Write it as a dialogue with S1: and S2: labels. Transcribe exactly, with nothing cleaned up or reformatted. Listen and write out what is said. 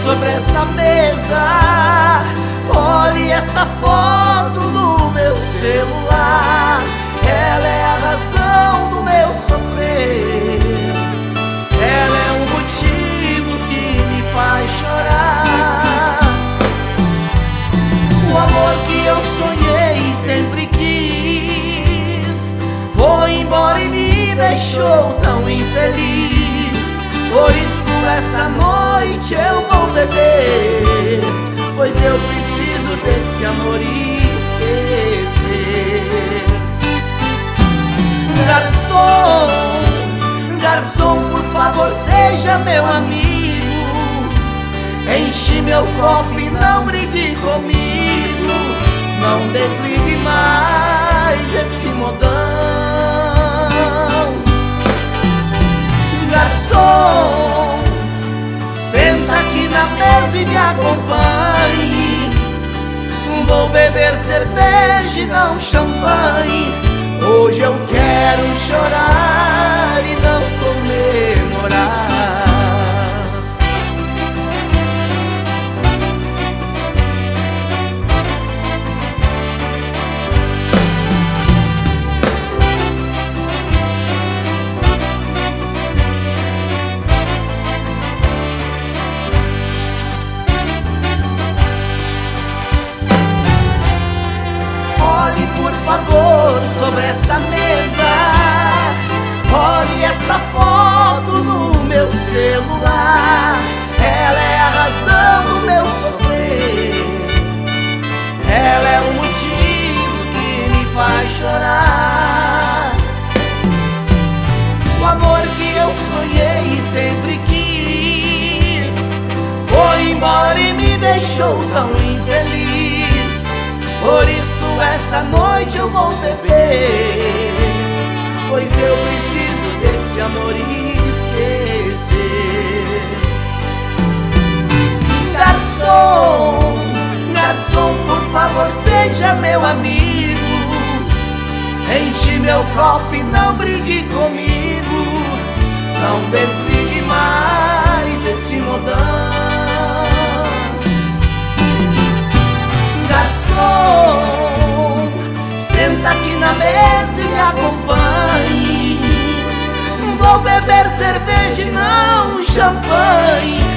S1: sobre esta mesa. Olhe esta foto no meu celular. Ela é a razão do meu sofrer. Ela é um motivo que me faz chorar. O amor que eu sonhei e sempre quis foi embora e me deixou tão infeliz. Por isso esta noite eu vou beber, pois eu preciso desse amor esquecer. Garçom, garçom, por favor, seja meu amigo. Enche meu copo e não brigue comigo. Não desligue mais esse modão. Garçom, senta aqui na mesa e me acompanhe. Vou beber cerveja e não champanhe. Hoje eu quero chorar e não comemorar. Por favor, sobre esta mesa, olhe esta foto no meu celular. Ela é a razão do meu sofrer. Ela é o motivo que me faz chorar. O amor que eu sonhei e sempre quis foi embora e me deixou tão infeliz. Por isso esta noite eu vou beber, pois eu preciso desse amor esquecer. Garçom, garçom, por favor, seja meu amigo. Enche meu copo e não brigue comigo. Não desligue mais esse modão. Garçom, senta aqui na mesa e me acompanhe. Vou beber cerveja e não champanhe.